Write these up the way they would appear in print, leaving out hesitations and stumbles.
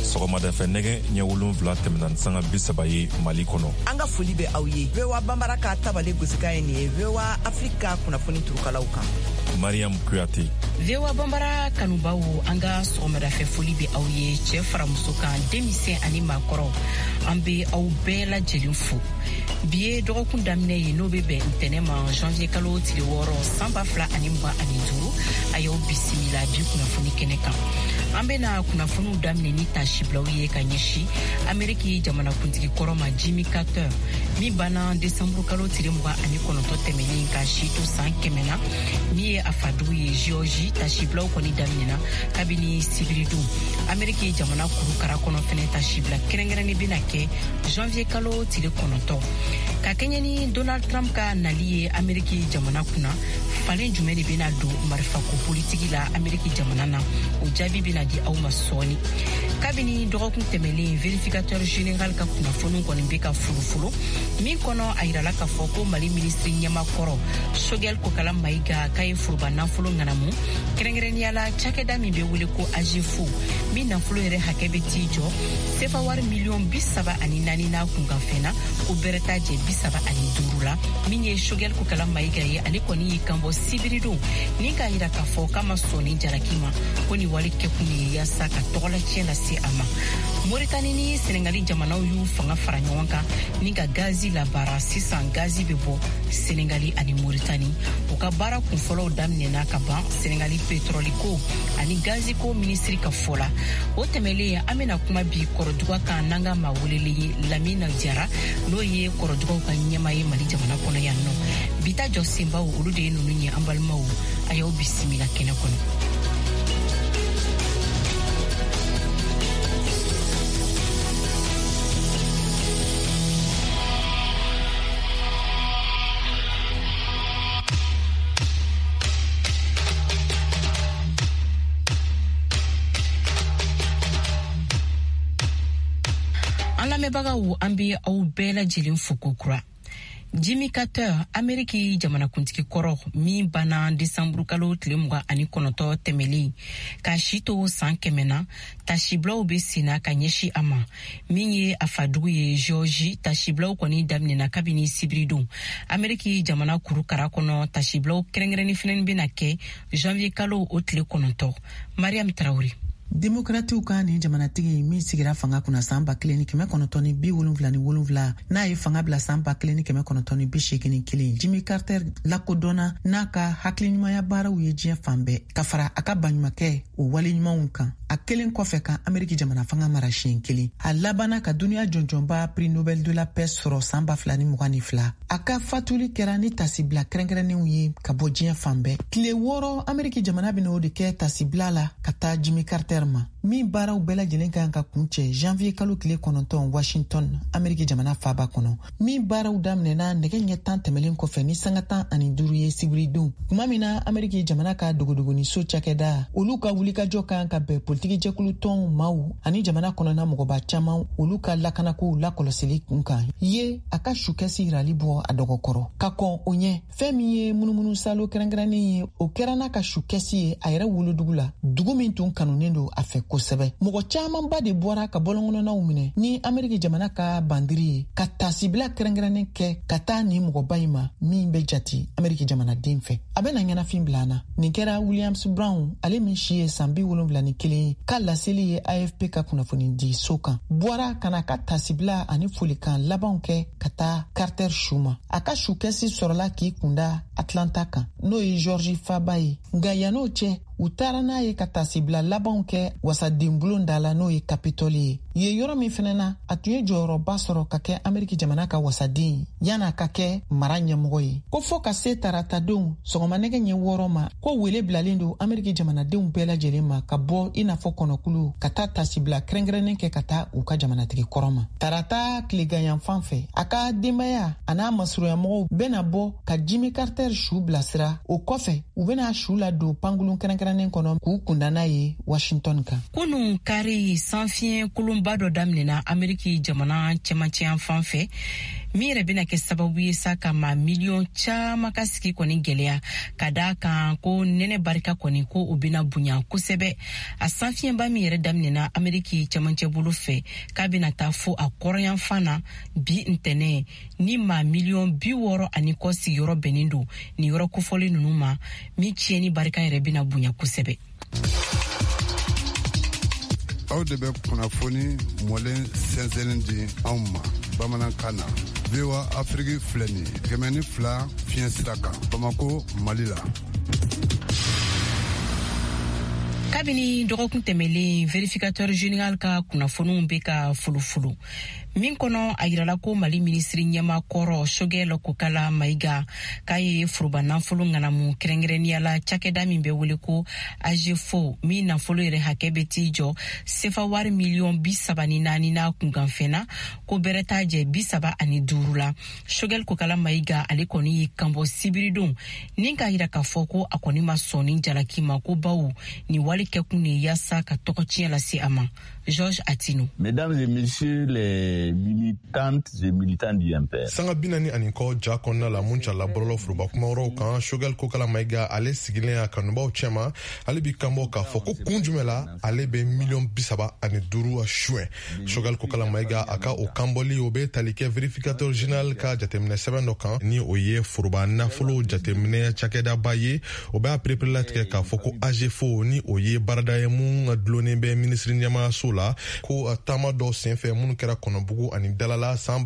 sɔgɔmada fɛ nɛgɛ ɲɛ 7 tɛmɛna sanga 30 ye Mali kɔnɔ. An ka foli bɛ aw ye. VOA Bambara ka tabale gosika ye nin ye VOA Afrika kunnafoni turukalaw kan. Mariam Kuyate. VOA Bambara kanubaw an ka sɔgɔmada fɛ foli bɛ aw ye. Cɛ fara muso kan, denmisɛn ani maakɔrɔ. An bɛ aw bɛɛ lajɛlen fo. Bi ye dɔgɔkun daminɛ ye n'o bɛ bɛn ntɛnɛn ma janvier kalo tile 6 san 2025 a y'aw bisimila bi kunnafoni kɛnɛ kan. An bɛna kunnafoniw daminɛ ni tasiblaw ye ka ɲɛsi Ameriki jamanakuntigi kɔrɔ ma Jimmy Carter min banna décembre kalo tile 29 tɛmɛnen ka si to san 100 na min ye a fadugu ye Georgie. Tasiblaw kɔni daminɛna kabini sibiridon. Ameriki jamana kurukara kɔnɔ fɛnɛ tasibla kɛrɛnkɛrɛnnen bɛna kɛ janvier kalo tile 9 ka kɛɲɛ ni Donald Trump ka nali ye Ameriki jamana kunna. Falen jumɛn de bɛna don marifako politiki la Ameriki jamana na? O jaabi bɛna di aw ma sɔɔni. Kabini dɔgɔkun tɛmɛlen vérificateur général ka kunnafoni kɔni bɛ ka fulufulu min kɔnɔ a yirala k'a fɔ ko Mali ministre ɲɛmakɔrɔ Sogɛl Kokala Mayiga k'a ye foroba nafolo ŋanamu kɛrɛnkɛrɛnnenya la cakɛda min bɛ wele ko AGFO min nafolo yɛrɛ hakɛ bɛ t'i jɔ sefa wari miliyɔn 34 n'a kunkanfɛnna o bɛrɛ t'a jɛ 35 la min ye Sogɛl Kokala Mayiga ye ale kɔni y'i kanbɔ sibiridon ni k'a yira k'a fɔ k'a ma sɔn ni jalaki ma ko ni wale kɛkun ye yaasa ka tɔgɔlacɛn lase a ma. Moritani ni Senegali jamanaw y'u fanga fara ɲɔgɔn kan ni ka gazi labaara. Sisan gazi bɛ bɔ Senegali ani Moritani. U ka baara kunfɔlɔw daminɛna ka ban Senegali pétrole ko ani gazi ko ministri ka fɔ la. O tɛmɛlen an bɛna kuma bi kɔrɔduga kan n'an ka maa welelen ye Lamina Jara n'o ye kɔrɔdugaw ka ɲɛmaa ye Mali jamana kɔnɔ yan nɔ. Bita jɔsenbaw olu de ye ninnu ye an balimaw a y'aw bisimila kɛnɛ kɔnɔ. Bagawo an bɛ aw bɛɛ lajɛlen fo kokura. Jimmy Carter Ameriki jamanakuntigi kɔrɔ min banna décembre kalo tile 29 tɛmɛlen ka si to san 100 na tasiblaw bɛ senna ka ɲɛsi a ma min ye a fadugu ye Georgie. Tasiblaw kɔni daminɛna kabini sibiridon. Ameriki jamana kurukara kɔnɔ tasiblaw kɛrɛnkɛrɛnni fɛnɛ bɛna kɛ janvier kalo o tile 9. Mariam Traoré. Demokratiw ka ni jamanatigi min sigira fanga kunna san 1977 n'a ye fanga bila san 1981. Jimmy Carter lakodɔnna n'a ka hakiliɲumanya baaraw ye diɲɛ fan bɛɛ ka fara a ka baɲumankɛ o waleɲumanw kan. A kelen kɔfɛ ka Ameriki jamana fanga mara siɲɛ kelen. A labanna ka duniya jɔnjɔnba prix Nobel de la paix sɔrɔ san 2022. A ka fatuli kɛra ni tasibila kɛrɛnkɛrɛnnenw ye ka bɔ diɲɛ fan bɛɛ. Tile 6 Ameriki jamana bɛna o de kɛ tasibila la ka taa Jimmy Carter ma min baaraw bɛɛ lajɛlen kan ka kuncɛ janvier kalo tile 9 Washington Ameriki jamana faaba kɔnɔ. Min baaraw daminɛna nɛgɛ ɲɛ 10 tɛmɛlen kɔfɛ ni sanga 15 ye sibiridon. Kuma min na Ameriki jamana ka dogodogoni so cakɛda olu ka wulikajɔ kan ka bɛn politiki jɛkulu tɔnw maaw ani jamana kɔnɔna mɔgɔba caman olu ka lakanakow lakɔlɔsili kun kan ye a ka sukɛsi yirali bɔ a dɔgɔkɔrɔ ka kɔn o ɲɛ. Fɛn min ye munumunu salo kɛrɛnkɛrɛnnen ye o kɛra n'a ka sukɛsi ye a yɛrɛ wolodugu la dugu min tun kanunen don a fɛ kosɛbɛ. Mɔgɔ camanba de bɔra ka bɔlɔnkɔnɔnaw minɛ ni Ameriki jamana ka bandiri ye ka tasibila kɛrɛnkɛrɛnnen kɛ ka taa ni mɔgɔba in ma min bɛ jati Ameriki jamanaden fɛ. A bɛna ɲɛnafin bila an na. Nin kɛra Williams Brown ale min si ye san 71 ye ka laseli ye AFP ka kunnafoni di so kan. Bɔra kana ka tasibila ani folikan labanw kɛ ka taa Carter Shuma. A ka sukɛsi sɔrɔla k'i kunda Atlanta kan n'o ye Georgie Faba ye. Nka yan'o cɛ u taara n'a ye ka tasibila labanw kɛ wasadenbulon da la n'o ye Capitole ye. Ye yɔrɔ min fɛnɛ na a tun ye jɔyɔrɔba sɔrɔ ka kɛ Ameriki jamana ka wasaden yana ka kɛ mara ɲɛmɔgɔ ye. Ko fɔ ka se taratadenw sɔgɔma nɛgɛ ɲɛ 6 ma ko wele bilalen don Ameriki jamanadenw bɛɛ lajɛlen ma ka bɔ i n'a fɔ kɔnɔkulu ka taa tasibila kɛrɛnkɛrɛnnen kɛ ka taa u ka jamanatigi kɔrɔ ma. Tarata tileganyan fan fɛ a ka denbaya a n'a masurunyamɔgɔw bɛna bɔ ka Jimmy Carter su bilasira. O kɔfɛ u bɛna su la don pangulun kɛrɛnkɛrɛnnen kɔnɔ k'u kunda n'a ye Washington kan. Kunun kari sanfiɲɛ kolonba dɔ daminɛna Ameriki jamana cɛmancɛ fan fɛ min yɛrɛ bena kɛ sababu ye sa ka ma miliyɔn caaman ka sigi kɔni gwɛlɛya ka daa kan ko nɛnɛ barika kɔni ko o bena bonya kosɛbɛ. A sanfiɲɛba min yɛrɛ daminɛna Ameriki cɛmancɛ bolo fɛ k'a bena taa fo a kɔrɔyanfan na bi ntɛnɛ ni ma miliyɔn 60 ani kɔ sigiyɔrɔ bɛnnen don ni yɔrɔ kofɔli nunu ma min tiɲɛni barika yɛrɛ bena bonya kosɛbɛ. Aw de bɛ kunnafoni mɔlen sɛnsɛnnin di anw ma bamanankan na. VOA Afrique filɛ nin ye 102 fiɲɛ sira kan Bamako, Mali la. Kabini dɔgɔkun tɛmɛlen verificateur général ka kunnafoniw bɛ ka folofolo min kɔnɔ a yirala ko Mali ministri ɲɛma kɔrɔ Shogel Kokala Maïga k'a ye foroba nafolo ŋanamu kɛrɛnkɛrɛnnenya la cakɛda min bɛ wele ko AGFO min nafolo yɛrɛ hakɛ bɛ t'i jɔ sefa wari miliyɔn 34 n'a kunkanfɛnna ko bɛrɛ t'a jɛ 35 la. Shogel Kokala Maïga ale kɔni y'i kanbɔ sibiridon nin k'a yira k'a fɔ ko a kɔni ma sɔn ni jalaki ma ko bawo ni wali kɛkun ni yasa ka tɔgɔ tiɲɛ lase a ma. Georges Atino. Mesdames et messieurs les militantes et militants du MPR. Sanga binani ani ko ja kɔnɔna la mun cala bɔlɔ foroba kumayɔrɔw kan Shogel Kokala Maïga ale sigilen a kanubaw cɛma ale bi kanbɔ k'a fɔ ko kun jumɛn la ale bɛ miliyɔn 35 suɲɛ. Shogel Kokala Maïga a ka o kanbɔli o bɛ tali kɛ verificateur général ka jateminɛ sɛbɛn dɔ kan ni o ye foroba nafolo jateminɛ cakɛdaba ye o bɛ a pereperelatigɛ k'a fɔ ko AGFO ni o ye baarada ye mun dulonnen bɛ ministri ɲɛmayaso la ko taama dɔ senfɛ minnu kɛra kɔnɔbugu ani dalala san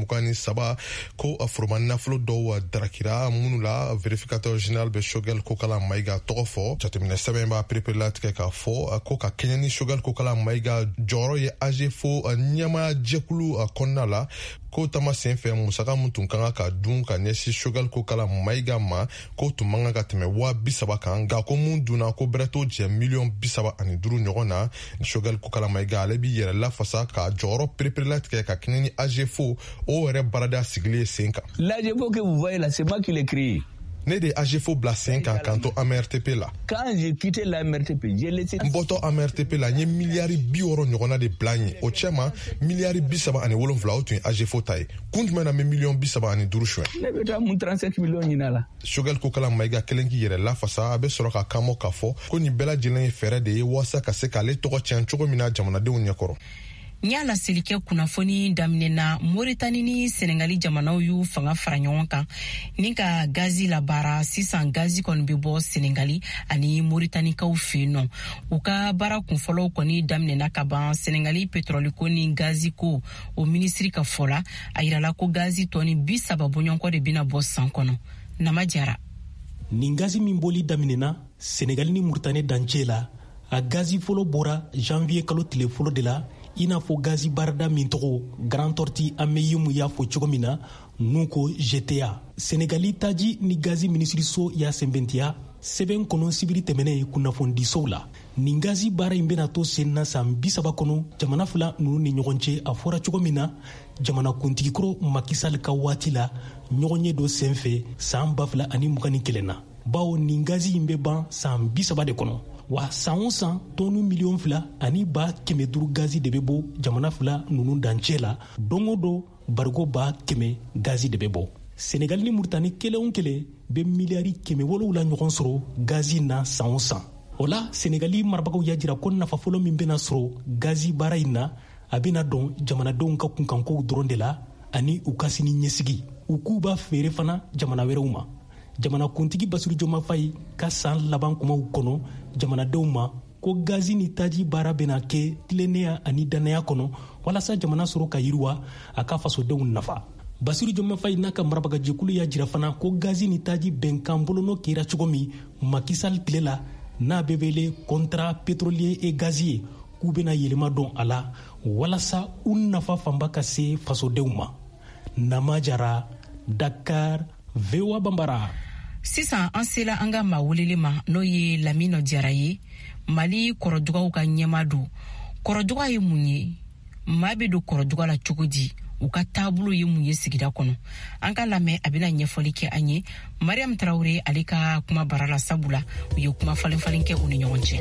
2023 ko foroba nafolo dɔw darakira minnu la verificateur général bɛ Shogel Kokala Maïga tɔgɔ fɔ jateminɛ sɛbɛn b'a pereperelatigɛ k'a fɔ ko ka kɛɲɛ ni Shogel Kokala Maïga jɔyɔrɔ ye AGFO ɲɛmaya jɛkulu kɔnɔna la ko tama senfɛ musaka mun tun kan ka dun ka ɲɛsi Shogel Kokala Maïga ma ko tun man ka tɛmɛ 30 kan nka ko mun dunna ko bɛrɛ t'o jɛ miliyɔn 35 ɲɔgɔn na. Shogel Kokala Maïga ale bi yɛrɛ lafasa ka jɔyɔrɔ pereperelatigɛ ka kɛɲɛ ni AGFO o yɛrɛ baarada sigilen sen kan. L'AGFO que vous voyez là, c'est moi qui l'ai créé. Ne de AGFO bila sen kan kanto AMRTP la. Quand j'ai quitté la MRTP, j'ai laissé... Mboto AMRTP la nye miliyari 60 ɲɔgɔnna de bila ɲe. O cɛma miliyari 37 o tun ye AGFO ta ye. Kun jumɛn na me miliyɔn 35 suɲɛ. Ne bɛ taa mun 37 millions ɲina la. Shogel Kokala Maïga kelen k'i yɛrɛ lafasa a bɛ sɔrɔ ka kanbɔ k'a fɔ ko nin bɛɛ lajɛlen ye fɛɛrɛ de ye walasa ka se k'ale tɔgɔ tiɲɛ cogo min na jamanadenw ɲɛkɔrɔ. Nya la selikɛ kunnafoni daminɛna Moritani ni Senegali jamanaw y'u fanga fara ɲɔgɔn kan ni ka gazi la baara sisan gazi kɔni bɛ bɔ Senegali ani Moritanikaw fɛ yen nɔ. U ka baara kunfɔlɔw kɔni daminɛna ka ban Senegali pétrole ko ni gazi ko o ministri ka fɔ la a yirala ko gazi tɔni 30 bɔɲɔgɔnkɔ de bɛna bɔ san kɔnɔ. Nama Jara. Nin gazi min bɔli daminɛna Senegali ni Mauritanie dancɛ la a gazi fɔlɔ bɔra janvier kalo tile fɔlɔ de la i n'a fɔ gazi barada min tɔgɔ Grand Tortue Ameyimu y'a fɔ cogo min na n'u ko GTA. Senegali taji ni gazi minisiriso y'a sɛbɛntiya sɛbɛn kɔnɔ sibiri tɛmɛnɛ kunnafonidisow la. Nin gazi baara in bena to sen na san 30 kɔnɔ jamana fila nunu ni ɲɔgɔn cɛ a fɔra cogo min na jamana kuntigikɔrɔ Macky Sall ka waati la ɲɔgɔn ye dɔ senfɛ san 2021 na. Bawo nin gazi in bɛ ban san 30 de kɔnɔ. Wa san o san tɔnu miliyɔn 2 ani 500 gazi de bɛ bɔ jamana fila nunu dancɛ la don o don barigo 100 gazi de bɛ bɔ. Senegali ni Mauritanie kelen o kelen bɛ miliyari 700 ɲɔgɔn sɔrɔ gazi na san o san. O la Senegali marabagaw y'a jira ko nafa fɔlɔ min bɛna sɔrɔ gazi baara in na a bɛna dɔn jamanadenw ka kunkankow dɔrɔn de la ani u ka sini ɲɛsigi. U k'u b'a feere fana jamana wɛrɛw ma. Jamana kuntigi Basiru Joma Fayi ka san laban kumaw kɔnɔ jamanadenw ma ko gazi ni taji baara bena kɛ tilennenya ani dannaya kɔnɔ walasa jamana sɔrɔ ka yiriwa a ka fasodenw nafa. Basiru Joma Fayi n'a ka marabagajɛkulu y'a jira fana ko gazi ni taji bɛnkan bolonɔ kɛra cogo min Macky Sall tile la n'a bɛ wele contrat pétrolier et gazier k'u bena yɛlɛma dɔn a la walasa u nafa fanba ka se fasodenw ma. Nama Jara, Dakar, VOA Bambara. Sisan an sela an ka maa weleli ma n'o ye Lamine Diarra ye Mali kɔrɔdugaw ka ɲɛma don. Kɔrɔduga ye mun ye? Maa bɛ don kɔrɔduga la cogo di? U ka taabolo ye mun ye sigida kɔnɔ? An ka lamɛn a bɛna ɲɛfɔli kɛ an ye. Mariam Traoré ale ka kuma bara la sabula u ye kuma falen-falen kɛ u ni ɲɔgɔn cɛ.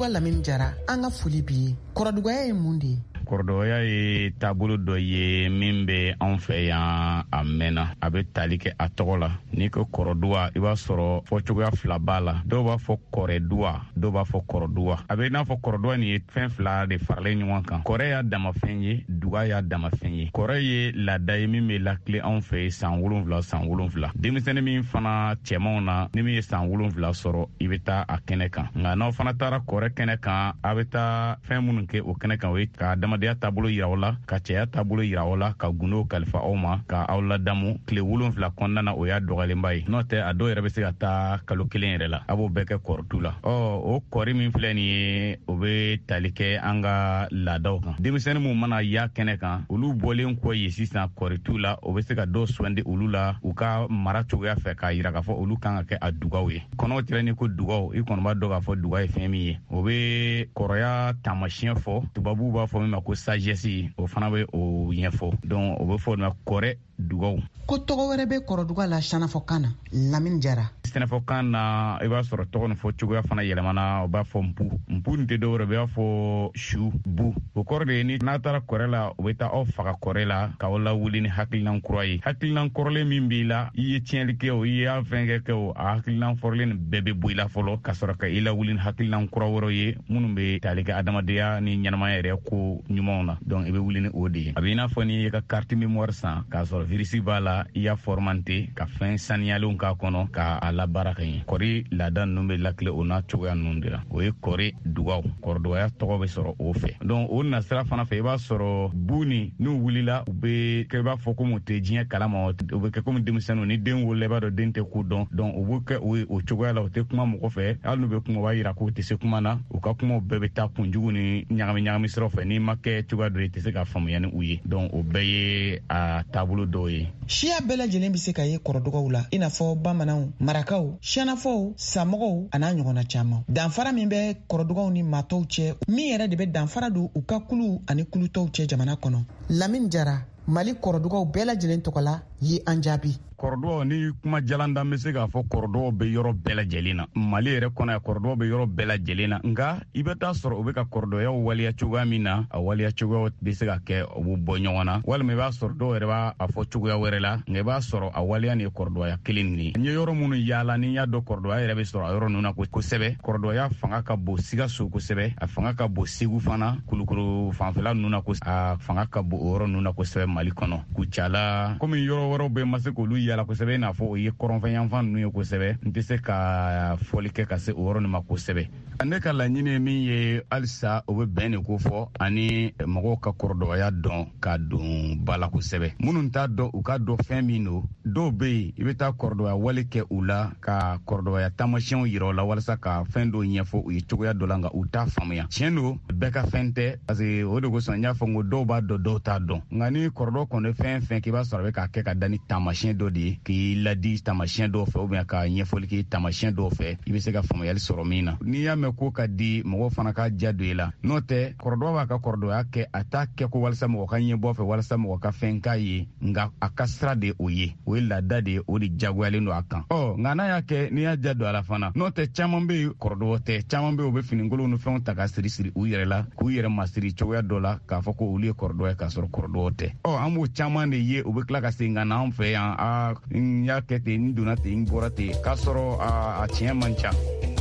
kɔrɔdugwa Lamini Jara an ka foli b'i ye. Kɔrɔdugwaya ye mun de ye? Kɔrɔdɔgɔya ye taabolo dɔ ye min bɛ anw fɛ yan a mɛnna a bɛ tali kɛ a tɔgɔ la. N'i ko kɔrɔduwa i b'a sɔrɔ fɔcogoya fila b'a la. Dɔw b'a fɔ kɔrɛduwa, dɔw b'a fɔ kɔrɔduwa. A bɛ i n'a fɔ kɔrɔduwa nin ye fɛn fila de faralen ɲɔgɔn kan. Kɔrɛ y'a damafɛn ye, duga y'a damafɛn ye. Kɔrɛ ye laada ye min bɛ lakile anw fɛ san 7. Denmisɛnnin min fana cɛmanw na ni min ye san 7 sɔrɔ i bɛ taa a kɛnɛ kan. Nka n'aw fana taara kɔrɛ kɛnɛ kan a bɛ taa fɛn minnu kɛ o kɛnɛ kan o ye ka adamadenya taabolo yira aw la, ka cɛya taabolo yira aw la, ka gundo kalifa aw ma, ka aw ladamu. Tile 7 kɔnɔna na o y'a dɔgɔlenba ye. N'o tɛ a dɔw yɛrɛ bɛ se ka taa kalo 1 yɛrɛ la. A b'o bɛɛ kɛ kɔrɔtu la. O kɔri min filɛ nin ye o bɛ tali kɛ an ka laadaw kan. Denmisɛnnin mun mana y'a kɛnɛ kan olu bɔlen kɔ ye sisan kɔritu la o bɛ se ka dɔ suwandi olu la u ka mara cogoya fɛ k'a yira k'a fɔ olu kan ka kɛ a dugaw ye. Kɔnɔw tɛrɛ ni ko dugaw i kɔni b'a dɔn k'a fɔ duga ye fɛn min ye. O bɛ kɔrɔya taamasiyɛn fɔ tubabuw b'a fɔ min ma ko sagesse o fana bɛ o ɲɛfɔ. Donc o bɛ fɔ o ma kɔrɛ dugaw. Ko tɔgɔ wɛrɛ bɛ kɔrɔdugwa la sɛnɛfɔkan na Lamini Jara. Sɛnɛfɔkan na i b'a sɔrɔ tɔgɔ nin fɔ cogoya fana yɛlɛmana o b'a fɔ npu nin tɛ dɔwɛrɛ b'a fɔ su bu. O kɔrɔ de ye ni n'a taara kɔrɛ la o bɛ taa aw faga kɔrɛ la k'aw lawuli ni hakilinan kura ye. Hakilinan kɔrɔlen min b'i la i ye tiɲɛli kɛ o i y'a fɛn kɛ o a hakilinan fɔrɔlen bɛɛ bɛ bɔ i la fɔlɔ ka sɔrɔ ka i lawuli ni hakilinan kura wɛrɛw ye minnu bɛ tali kɛ adamadenya ni ɲɛnamaya yɛrɛ ko ɲumanw na. Donc i bɛ wuli ni o de ye. A bɛ i n'a fɔ n'i ye ka carte mémoire san k'a sɔrɔ virus b'a la i y'a formante ka fɛn saniyalenw k'a kɔnɔ k'a labaara ka ɲɛ. Kɔri laada ninnu bɛ lakile o n'a cogoya ninnu de la. O ye kɔri dugaw. Kɔrɔdɔgɔya tɔgɔ bɛ sɔrɔ o fɛ. Donc o nasira fana fɛ i b'a sɔrɔ bu ni n'u wulila u bɛ kɛ i b'a fɔ komi u tɛ diɲɛ kalama, u bɛ kɛ komi denmisɛnninw ni den wolola i b'a dɔn den tɛ ko dɔn. Donc u bɛ kɛ o cogoya la u tɛ kuma mɔgɔ fɛ hali n'u bɛ kuma u b'a yira k'u tɛ se kuma na u ka kumaw bɛɛ bɛ taa kunjugu ni ɲagami siraw fɛ n'i ma kɛ cogoya dɔ i tɛ se ka faamuya ni u ye. Donc o bɛɛ ye a taabolo dɔw ye. Siya bɛɛ lajɛlen bɛ se ka ye kɔrɔdugwaw la i n'a fɔ bamananw, marakaw, siyanafɔw, samɔgɔw a n'a ɲɔgɔnna caman. Danfara min bɛ kɔrɔdugwaw ni matɔw cɛ min yɛrɛ de bɛ danfara don u ka kulu ani kulutɔw cɛ jamana kɔnɔ. Lamini Jara, Mali kɔrɔdugwaw bɛɛ lajɛlen tɔgɔ la ye an jaabi. Kɔrɔdɔgɔ ni kuma jalanda bɛ se k'a fɔ kɔrɔdɔgɔ bɛ yɔrɔ bɛɛ lajɛlen na. Mali yɛrɛ kɔnɔ yan kɔrɔdɔgɔ bɛ yɔrɔ bɛɛ lajɛlen na. Nka i bɛ taa sɔrɔ u bɛ ka kɔrɔdɔgɔyaw waliya cogoya min na a waliya cogoyaw bɛ se ka kɛ u bɛ bɔ ɲɔgɔn na. Walima i b'a sɔrɔ dɔw yɛrɛ b'a fɔ cogoya wɛrɛ la nka i b'a sɔrɔ a waliya nin ye kɔrɔdɔgɔya kelen nin ye. N ye yɔrɔ minnu yaala ni n y'a dɔn kɔrɔdɔgɔya yɛrɛ bɛ sɔrɔ a yɔrɔ ninnu na kosɛbɛ. Kɔrɔdɔgɔya fanga ka bon Sikaso kosɛbɛ, a fanga ka bon Segu fana, Kulukoro fanfɛla ninnu na kosɛbɛ, a fanga ka bon o yɔrɔ ninnu na kosɛbɛ Mali kɔnɔ. Kucala komi yɔrɔ wɛrɛw bɛ ma se k'olu yaala kosɛbɛ i n'a fɔ o ye kɔrɔnfɛnyanfan ninnu ye kosɛbɛ n tɛ se ka fɔli kɛ ka se o yɔrɔ nin ma kosɛbɛ. Ne ka laɲini ye min ye halisa o bɛ bɛn de ko fɔ ani mɔgɔw ka kɔrɔdɔgɔya dɔn ka don ba la kosɛbɛ. Minnu t'a dɔn u ka dɔn fɛn min don dɔw bɛ yen i bɛ taa kɔrɔdɔgɔya wale kɛ u la ka kɔrɔdɔgɔya taamasiyɛnw yira u la walasa ka fɛn dɔw ɲɛfɔ u ye cogoya dɔ la nka u t'a faamuya. Tiɲɛ don bɛɛ ka fɛn tɛ parce que o de kosɔn n y'a fɔ n ko dɔw b'a dɔn dɔw t'a dɔn nka ni kɔrɔdɔgɔ kɔni fɛn fɛn k'i b'a sɔrɔ a bɛ k'a kɛ ka da ni taamasiyɛn dɔ de ye k'i ladi taamasiyɛn dɔw fɛ ou bien ka ɲɛfɔli k'i taamasiyɛn dɔw fɛ i bɛ se ka faamuyali sɔrɔ min na. N'i y'a mɛn ko ka di mɔgɔw fana ka ja don i la n'o tɛ kɔrɔdɔgɔ b'a ka kɔrɔdɔgɔya kɛ a t'a kɛ ko walasa mɔgɔ ka ɲɛbɔ fɛ walasa mɔgɔ ka fɛn k'a ye nka a ka sira de o ye o ye laada de ye o de jagoyalen don a kan. Nka n'a y'a kɛ n'i y'a ja don a la fana n'o tɛ caman bɛ yen kɔrɔdɔgɔ tɛ caman bɛ yen u bɛ finikolon ni fɛnw ta ka siri siri u yɛrɛ la k'u yɛrɛ masiri cogoya dɔ la k'a fɔ ko olu ye kɔrɔdɔgɔ ye k'a sɔrɔ kɔrɔdɔgɔ tɛ. An b'o caman de ye u bɛ tila ka segin ka na an fɛ yan n y'a kɛ ten n donna ten n bɔra ten k'a sɔrɔ a tiɲɛ man ca.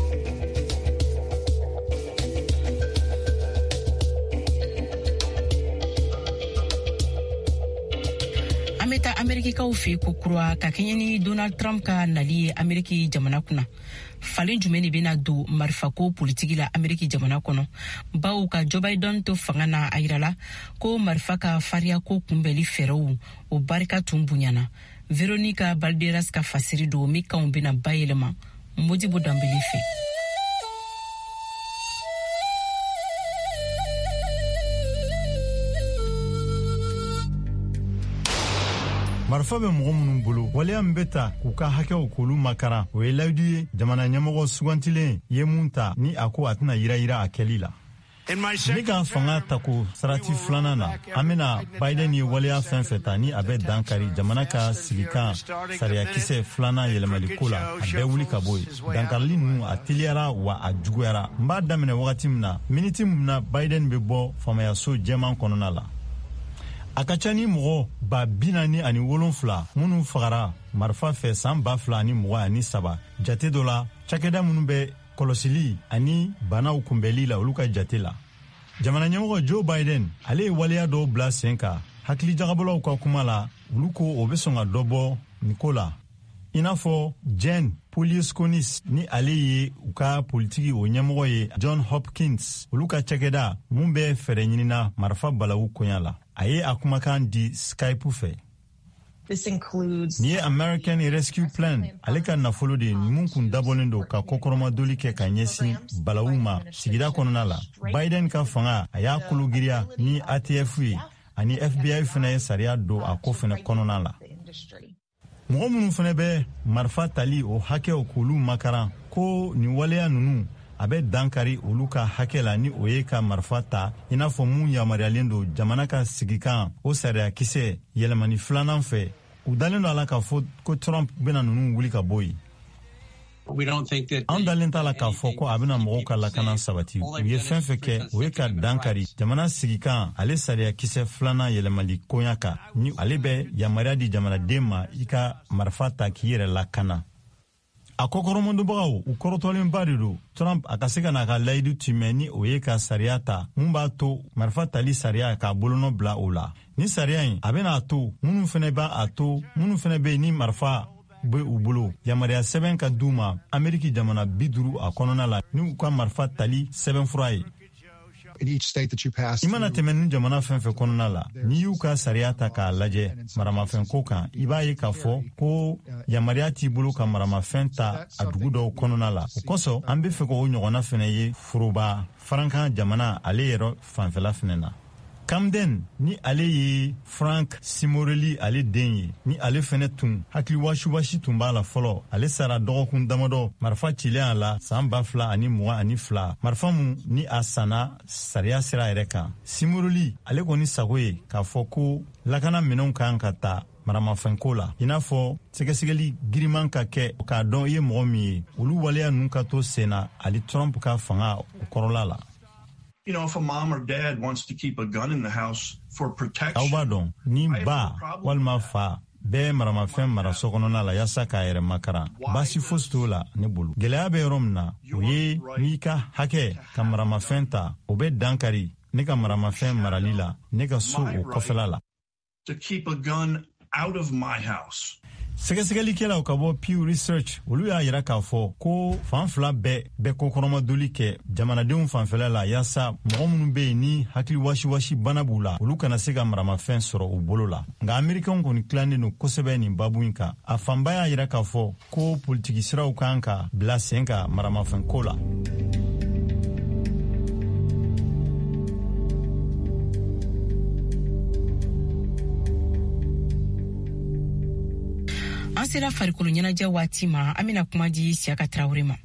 An bɛ taa Amerikikaw fɛ ko kura ka kɛɲɛ ni Donald Trump ka nali ye Ameriki jamana kunna. Falen jumɛn de bɛna don marifako politiki la Ameriki jamana kɔnɔ bawo ka Joe Biden to fanga na a yirala ko marifa ka fariya ko kunbɛli fɛɛrɛw o barika tun bonyana. Veronica Balderas ka fasiri do mi kanw bɛna bayɛlɛma Modibo Dambele fɛ. marifa bɛ mɔgɔ minnu bolo waleya min bɛ ta k'u ka hakɛw k'olu makaran o ye layidu ye jamana ɲɛmɔgɔ sugantilen ye mun ta ni a ko a tɛna yirayira a kɛli la. ne ka fanga tako sarati filanan na an bena Biden ye waleya fɛn fɛ ta ni a bɛ dankari jamana ka sigikan sariyakisɛ filanan yɛlɛmali ko la a bɛɛ wuli ka bɔ yen. dankarili ninnu a teliyara wa a juguyara. n b'a daminɛ wagati min na miniti min na Biden bɛ bɔ faamayaso jɛman kɔnɔna la. a ka ca ni mɔgɔ 47 minnu fagara marifa fɛ san 2023 jate dɔ la cakɛda minnu bɛ kɔlɔsili ani banaw kunbɛli la olu ka jate la. jamana ɲɛmɔgɔ Joe Biden ale ye waleya dɔw bila sen kan. hakili jagabɔlaw ka kuma la olu ko o bɛ sɔn ka dɔ bɔ nin ko la. i n'a fɔ Jen Poliuskonis ni ale ye u ka politiki o ɲɛmɔgɔ ye John Hopkins olu ka cakɛda mun bɛ fɛrɛ ɲinina marifa balawu koɲa la. a ye a kumakan di Skype fɛ. Ni ye American Rescue Plan ale ka nafolo de mun kun dabɔlen don ka kɔkɔrɔmadoli kɛ ka ɲɛsin balawu ma sigida kɔnɔna la. Biden ka fanga a y'a kologiriya ni ATF ye ani FBI fana ye sariya don a ko fana kɔnɔna la. mɔgɔ minnu fana bɛ marifa tali o hakɛw k'olu makaran ko nin waleya ninnu a bɛ dankari olu ka hakɛ la ni o ye ka marifa ta i n'a fɔ mun yamaruyalen don jamana ka sigikan o sariyakisɛ yɛlɛmani filanan fɛ. u dalen don a la k'a fɔ ko Trump bena ninnu wuli ka bɔ yen. an dalen t'a la k'a fɔ ko a bena mɔgɔw ka lakana sabati. u ye fɛn fɛn kɛ o ye ka dankari jamana sigikan ale sariyakisɛ filanan yɛlɛmali koɲa kan ni ale bɛ yamaruya di jamanaden ma i ka marifa ta k'i yɛrɛ lakana. a kɔkɔrɔmadonbagaw u kɔrɔtɔlenba de don Trump a ka se ka n'a ka layidu tɛmɛ ni o ye ka sariya ta mun b'a to marifa tali sariya k'a bolonɔ bila o la. ni sariya in a bena a to minnu fɛnɛ b'a to minnu fɛnɛ be ni marifa be u bolo yamaruya sɛbɛn ka d'u ma Ameriki jamana 50 a kɔnɔna la ni u ka marifa tali sɛbɛn fura ye. i mana tɛmɛ ni jamana fɛn fɛn kɔnɔna la n'i y'u ka sariya ta k'a lajɛ maramafɛn ko kan i b'a ye k'a fɔ ko yamaruya t'i bolo ka maramafɛn ta a dugu dɔw kɔnɔna la. o kosɔn an be fɛ k'o ɲɔgɔnna fɛnɛ ye foroba farankan jamana ale yɛrɛ fanfɛla fɛnɛ na. Camden ni ale ye Frank Simorelli ale den ye ni ale fɛnɛ tun hakili wasi tun b'a la fɔlɔ. ale sara dɔgɔkun damadɔ marifa cilen a la san 2022 marifa mun ni a sanna sariya sira yɛrɛ kan. Simorelli ale kɔni sago ye k'a fɔ ko lakana minɛnw kan ka ta maramafɛnko la i n'a fɔ sɛgɛsɛgɛli giriman ka kɛ k'a dɔn i ye mɔgɔ min ye olu waleya ninnu ka to senna ali Trump ka fanga o kɔrɔla la. If a mom or dad wants to keep a gun in the house for protection. aw b'a dɔn ni ba walima fa bɛɛ maramafɛn mara so kɔnɔna la yaasa k'a yɛrɛ makaran baasi fosi t'o la ne bolo. gɛlɛya bɛ yɔrɔ min na o ye n'i ka hakɛ ka maramafɛn ta o bɛ dankari ne ka maramafɛn marali la ne ka so o kɔfɛla la. To keep a gun out of my house. sɛgɛsɛgɛlikɛlaw ka bɔ Pew Research olu y'a yira k'a fɔ ko fan fila bɛɛ bɛ kokɔrɔmadoli kɛ jamanadenw fanfɛla la yaasa mɔgɔ minnu be yen ni hakili wasi bana b'u la olu kana se ka maramafɛn sɔrɔ u bolo la. nka Amerikɛnw kɔni tilannen don kosɛbɛ nin babu in kan. a fanba y'a yira k'a fɔ ko politiki siraw kan ka bila sen ka maramafɛn ko la. an sera farikolo ɲɛnajɛ waati ma an bena kuma di Siyaka Tarawele ma.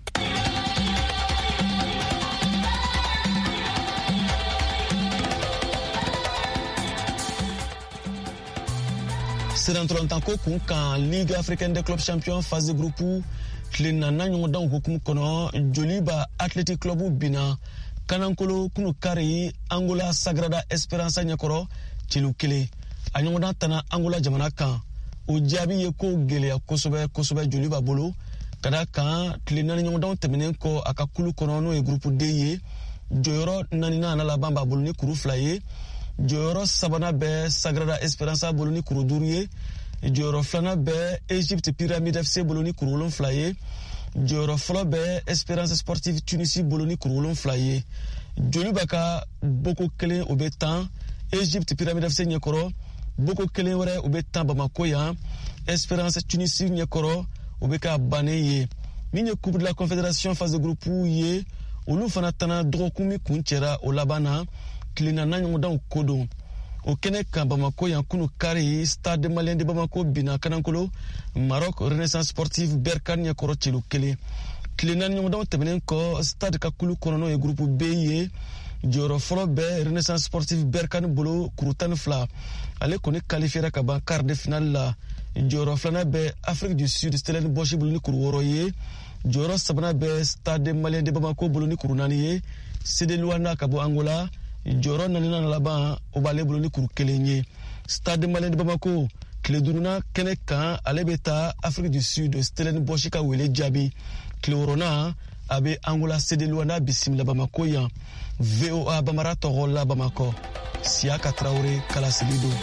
Sirantolantanko kun kan Ligue Africaine des Clubs Champions phase de groupe tile nana ɲɔgɔndan hukumu kɔnɔ Joliba Athletic Club bina Kanankolo kunu kari Angola Sagrada Esperança ɲɛkɔrɔ cilu 1 a ɲɔgɔndan tana Angola jamana kan. o jaabi ye ko gɛlɛya kosɛbɛ joli b'a bolo ka da kan tile 4 ɲɔgɔndanw tɛmɛnen kɔ a ka kulu kɔnɔ n'o ye groupe D ye jɔyɔrɔ 4nan laban b'a bolo ni kuru 2 ye jɔyɔrɔ 3nan bɛ Sagrada Esperança bolo ni kuru 5 ye jɔyɔrɔ 2nan bɛ Egypte Pyramide FC bolo ni kuru 7 ye jɔyɔrɔ fɔlɔ bɛ Espérance Sportive Tunisie bolo ni kuru 7 ye joli b'a ka boko 1 o bɛ 10 Egypte Pyramide FC ɲɛkɔrɔ boko 1 wɛrɛ o bɛ 10 Bamako yan Espérance Tunisie ɲɛkɔrɔ o bɛ ka bannen ye min ye Coupe de la Confédération phase de groupe ye olu fana tana dɔgɔkun min kun cɛra o laban na tile 4 ɲɔgɔndanw ko don o kɛnɛ kan Bamako yan kunu kari Stade Malien de Bamako bina Kanankolo Maroc Renaissance Sportive Berkane ɲɛkɔrɔ celu 1 tile 4 ɲɔgɔndanw tɛmɛnen kɔ Stade ka kulu kɔnɔ n'o ye groupe B ye jɔyɔrɔ fɔlɔ bɛ renaissance sportive berkane bolo kuru 12 ale kɔni qualifiera ka ban quart de finale la. jɔyɔrɔ filanan bɛ afrique du sud stellenbosch bolo ni kuru 6 ye. jɔyɔrɔ sabanan bɛ stade malien de bamako bolo ni kuru 4 ye. Sede Luanda ka bɔ Angola jɔyɔrɔ 4nan laban o b'ale bolo ni kuru 1 ye. stade malien de bamako tile 5nan kɛnɛ kan ale bɛ taa afrique du sud stellenbosch ka wele jaabi. tile 6nan a bɛ Angola Sede Luanda bisimila Bamako yan. VOA Bambara tɔgɔ la Bamakɔ. Siaka Traoré kalasigi don.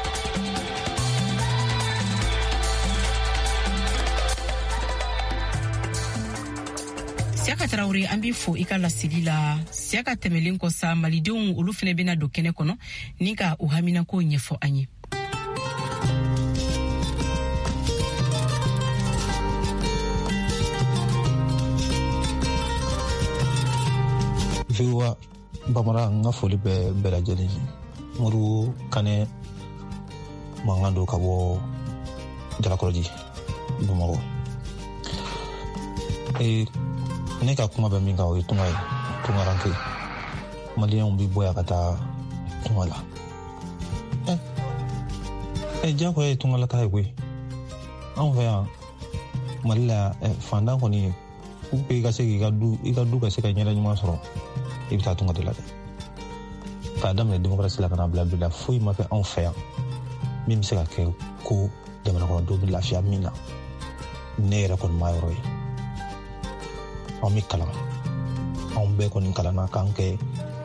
Siaka Traoré an b'i fo i ka lasigi la. Siaka tɛmɛlen kɔ sa malidenw olu fɛnɛ bɛna don kɛnɛ kɔnɔ ni ka u haminako ɲɛfɔ an ye. VOA Bambara nga foli bɛɛ lajɛlen ye. Muru Kane mankan don ka bɔ Jalakɔrɔji Bamakɔ. Ne ka kuma bɛ min kan o ye tunga ye, tungaranke. Maliyɛnw bi bɔ yan ka taa tunga la. Jagoya ye tunga la taa ye koyi. Anw fɛ yan Mali la fandan kɔni pour que i ka se k'i ka du ka se ka ɲɛda ɲuman sɔrɔ i bɛ taa tunga de la dɛ. K'a daminɛ démocratie la ka na bila bi la foyi ma kɛ anw fɛ yan min bɛ se ka kɛ ko jamana kɔnɔdenw bɛ lafiya min na ne yɛrɛ kɔni ma yɔrɔ ye. Anw bɛ kalan, anw bɛɛ kɔni kalanna k'an kɛ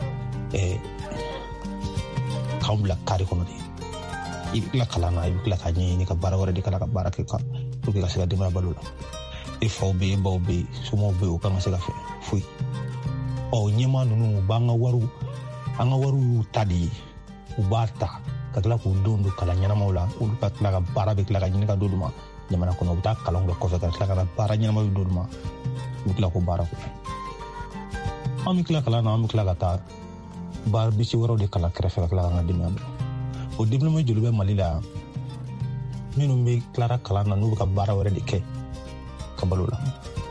k'anw bila kari kɔnɔ de. I bɛ tila kalan na i bɛ tila ka ɲɛɲini ka baara wɛrɛ de kala ka baara kɛ pour que ka se ka denbaya balo la. I faw bɛ yen, baw bɛ yen, somɔgɔw bɛ yen o kan ka se ka fɛ foyi. Ɲɛmaa ninnu u b'an ka wariw y'u ta de ye. U b'a ta ka tila k'u denw don kalan ɲɛnamaw la olu ka tila ka baara bɛ tila ka ɲini ka d'olu ma jamana kɔnɔ u bɛ taa kalanw kɛ kɔfɛ ka tila ka na baara ɲɛnamaw d'olu ma u bɛ tila k'o baara kɛ. An bɛ tila kalan na an bɛ tila ka taa baara bisi wɛrɛw de kalan kɛrɛfɛ ka tila ka an ka denbaya balo. O diplôme joli bɛ Mali la minnu bɛ tilara kalan na n'u bɛ ka baara wɛrɛ de kɛ ka balo la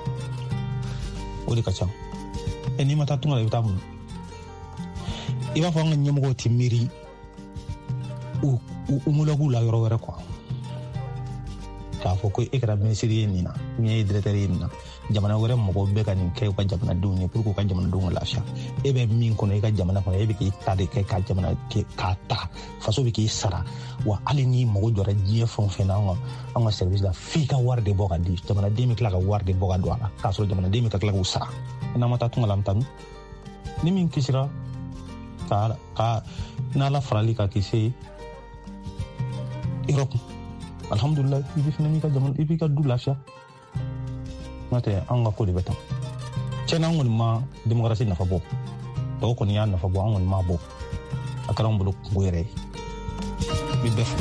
o de ka ca. N'i ma taa tunga la i bɛ taa mun? I b'a fɔ an ka ɲɛmɔgɔw tɛ miiri u mulaku la yɔrɔ wɛrɛ quoi. K'a fɔ ko e kɛra ministre ye nin na ou bien e directeur ye nin na jamana wɛrɛ mɔgɔw bɛ ka nin kɛ u ka jamanadenw ye pour que u ka jamanadenw lafiya. E bɛ min kɔnɔ i ka jamana kɔnɔ e bɛ k'i ta de kɛ ka jamana k'a ta faso bɛ k'i sara wa hali n'i mago jɔra diɲɛ fɛn o fɛn na an ka service la f'i ka wari de bɔ ka di jamanaden bɛ tila ka wari de bɔ ka don a la k'a sɔrɔ jamanaden bɛ ka tila k'u sara. N'an ma taa tunga la an bɛ taa min? Ni min kisira ka n'ala farali ka kisi Europe alhamdulillah i bɛ fɛnɛ i b'i ka du lafiya. N'o tɛ an ka ko de bɛ tan. Tiɲɛna an kɔni ma démocratie nafa bɔ tɔw kɔni y'a nafa bɔ an kɔni m'a bɔ a kɛra an bolo kungo yɛrɛ ye. N bɛ bɛɛ fo.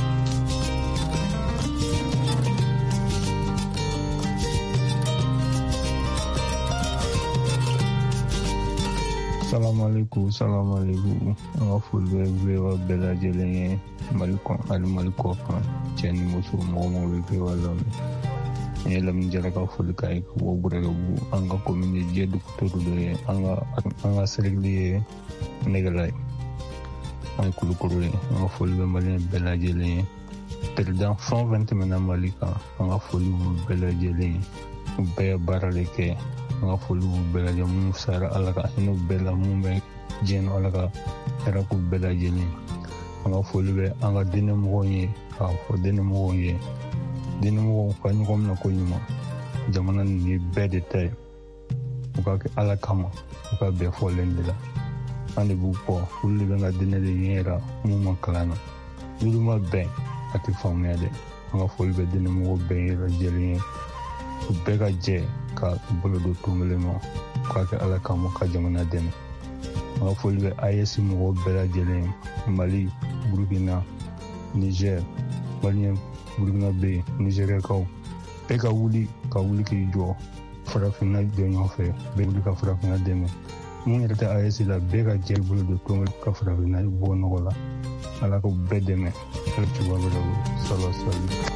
Salamu alaikum. An ka foli bɛ VOA bɛɛ lajɛlen ye Mali kɔnɔ ani Mali kɔ kan cɛ ni muso mɔgɔ bɛ VOA lamɛn. N ye Lamini Jara ka foli k'a ye ka bɔ Burakabu an ka commune jɛ dugu dɔ ye an ka sɛrɛgili ye Nɛgɛla ye an ye Kulukoro ye. An ka foli bɛ Maliyɛn bɛɛ lajɛlen ye. Président fɛn o fɛn tɛmɛna Mali kan an ka foli b'u bɛɛ lajɛlen ye. U bɛɛ ye baara de kɛ. An ka foli b'u bɛɛ lajɛlen minnu sara Ala ka hinɛ u bɛɛ la minnu bɛ diɲɛ na Ala ka hɛrɛ k'u bɛɛ lajɛlen. An ka foli bɛ an ka diinɛmɔgɔw ye k'a fɔ diinɛmɔgɔw ye diinɛmɔgɔw ka ɲɔgɔn minɛ ko ɲuman jamana nin ye bɛɛ de ta ye u ka kɛ Ala kama u ka bɛn fɔlen de la an de b'u kɔ olu de bɛ ka diinɛ de ɲɛra minnu ma kalan na n'olu ma bɛn a tɛ faamuya dɛ. An ka foli bɛ diinɛmɔgɔw bɛɛ lajɛlen ye u bɛɛ ka jɛ ka bolo don tun kelen ma k'a kɛ Ala kama ka jamana dɛmɛ. An ka foli bɛ AES mɔgɔw bɛɛ lajɛlen Mali, Burkina, Niger, Maliyɛn, Burkina bɛ yen, Nigériyakaw bɛɛ ka wuli k'i jɔ farafinna jɔ ɲɔgɔn fɛ bɛɛ wuli ka farafinna dɛmɛ. Mun yɛrɛ tɛ AES la bɛɛ ka jɛ bolo don tun kelen ka farafinna bɔ nɔgɔ la Ala k'u bɛɛ dɛmɛ Ala cogoya bɛ la sala.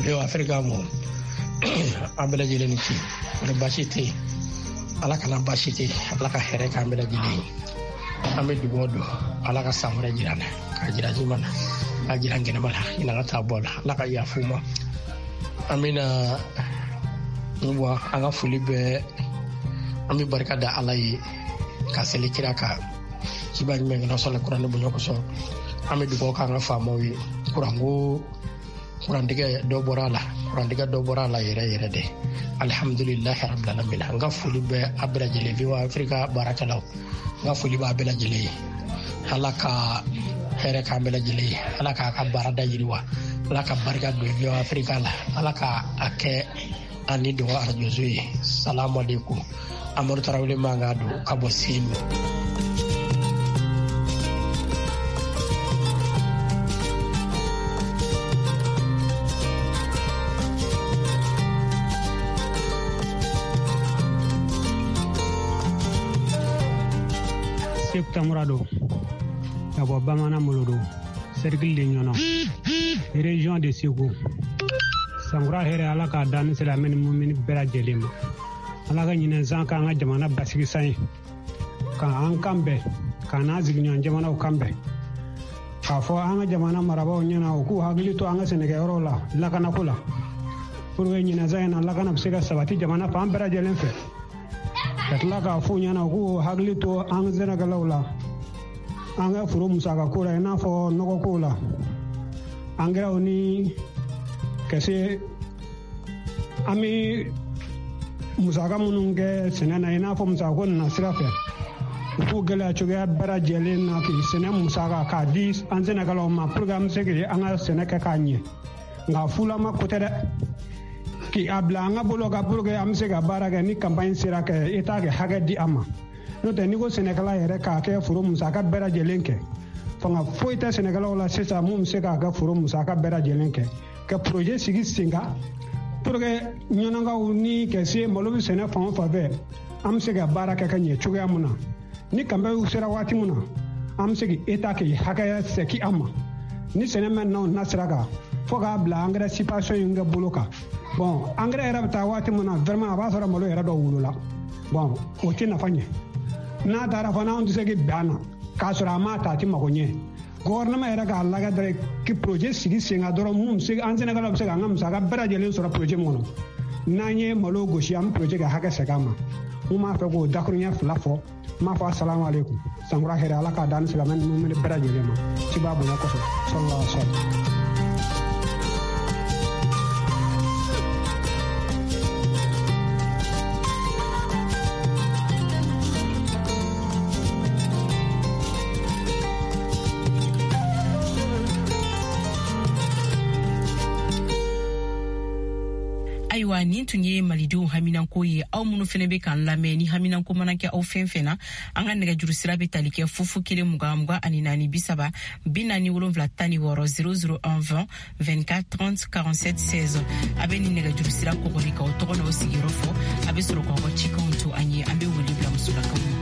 Yo Afrika mo ambela jele ni ci ne bashite ala kana bashite ala ka here ka ambela jele ambe du bodo ala ka samra jirana ka jira jimana ka jira ngene bala ina ka tabola ala ka yafuma amina wa aga fuli be ami barka da ala yi ka sele kira ka kiba mi ngena so le Qur'an bu ñoko so ami du ko ka nga famo wi Qur'an diga do borala yere de alhamdulillah rabbil alamin nga fuli be abrajele bi wa Afrika barakalaw nga fuli ba bela jele halaka here ka bela jele halaka ka barada yiriwa halaka barka do bi wa Afrika la halaka ake ani do arjozi salamu alaikum amor tarawle mangado kabosin Tamurado abo bamana molodo cercle de nyono région de Ségou sangura here alaka dan sila men mumin bera jelema alaka nyina zanka nga jamana basigi sai kan an kambe kana zignyon jamana kambe ka fo an jamana maraba nyana ku hagli to an senega rola lakana kula pour nyina zaina lakana bsiga sabati jamana pam bera jelen fe katla ka fu nyana ku hagli to an zena galawla an ga furo musaka kula ina fo nogo kula an gra oni kase ami musaka mununge senana ina fo musaka na sirafe fu gala chuga bara jele na ki sena musaka ka dis an zena galaw ma program segere an ga senaka kanye nga fula ma kotere ki abla nga bolo ga burge am sega baraga ni campagne sira ke eta ke haga di ama no te ni go senekala yere ka ke furo musaka bera jelenke fanga foita senekala wala sesa mum sega ga furo musaka bera jelenke ke projet sigi singa burge nyonanga uni ke se molobi sene fanga fave am sega baraka ka nye chuga muna ni kambe usira wati muna am segi eta ke haga seki ama ni sene men no nasraga foga bla angra situation nga boloka bon angra era ta wati muna vraiment aba sora molo era do wulula bon o tina fanye na dara fana on dise ke bana ka sora ma ta ti magonye gouvernement era ga laga dare ki projet sigi singa doro mum sigi anzena ga lobse ga ngam saga bera jelen sora projet mono nanye malo goshi am projet ga haga sagama uma fe go dakrunya flafo ma fa assalamu alaikum sangura hera ala ka dan silamen mum bera jelen ma sibabu na ko sallallahu alaihi wasallam Aiwa ni tunye malidenw haminanko ye aw minnu fɛnɛ be kan lamɛn ni haminanko mana kɛ aw fɛn fɛn na an ka nɛgɛjuru sira be tali kɛ 0 0 24 30 47 16 a be ni nɛgɛjuru sira kɔgɔri k'aw tɔgɔ n'aw sigiyɔrɔ fɔ a be sɔrɔ k'aw ka cikanw to an ye an be wele bila musolakaw ma.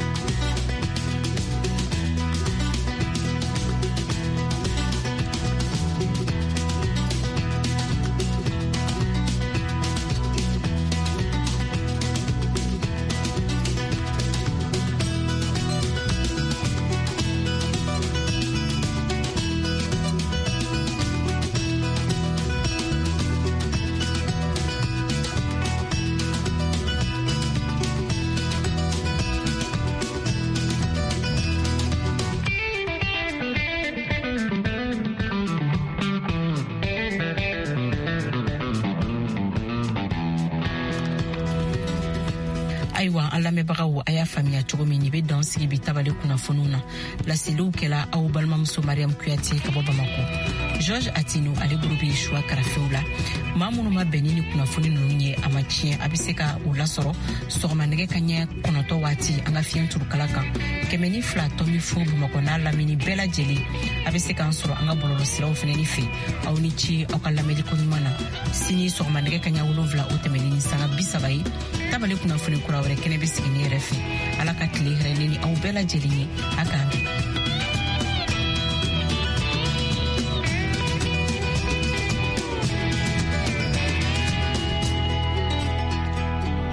Aiwa an lamɛnbagaw a y'a faamuya cogo min ni be dan sigi bi tabale kunnafoniw na laseliw kɛla aw balimamuso Mariam Kuyate ka bɔ Bamako. George Atino ale bolo be choix karafew la maa minnu ma bɛnni ni kunnafoni ninnu ye a ma tiɲɛ a be se ka u lasɔrɔ sɔgɔma nɛgɛ kaɲɛ 9 waati an ka fiɲɛ turukala kan 102.4 Bamakɔ n'a lamini bɛɛ lajɛlen a be se k'an sɔrɔ an ka bɔlɔlɔ siraw fɛnɛni fɛ aw ni ci aw ka lamɛnliko ɲuman na sini sɔgɔma nɛgɛ kaɲɛ 7 o tɛmɛni ni sanga 30 ye tabale kunnafoni kura wɛrɛ kɛnɛ be sigi ne yɛrɛ fɛ ala ka tile hɛrɛ ni aw bɛɛ lajɛlen ye a k'an